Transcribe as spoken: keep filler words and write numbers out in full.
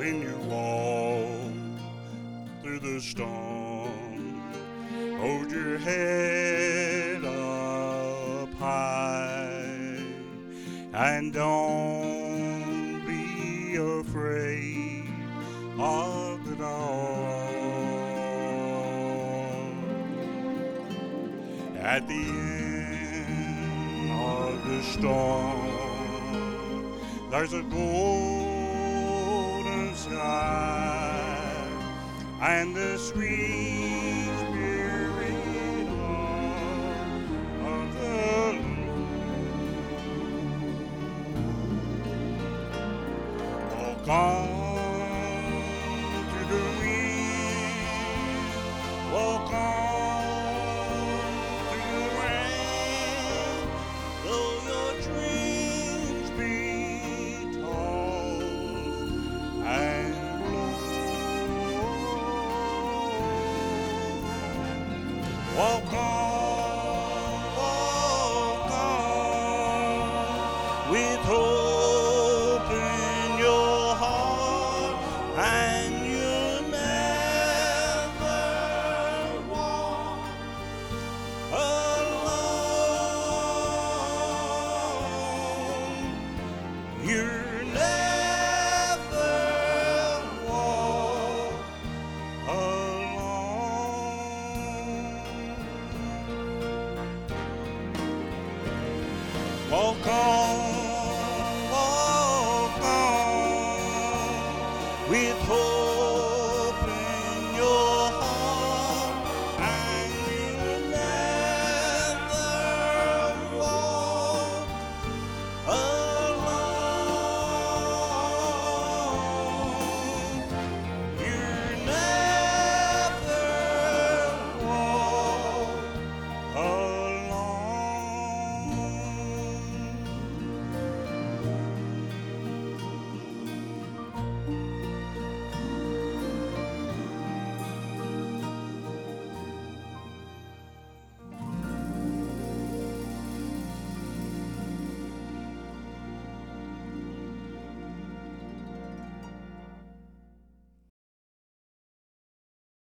when you walk through the storm. Hold your head up high and don't be afraid of the dark. At the end of the storm, there's a golden sky and the sweet spirit of the Lord. Walk on through the wind, walk on through the rain, though your dreams be tossed and walk on, walk on, with hope in your heart, and you'll never walk alone. You'll never walk alone. Walk on.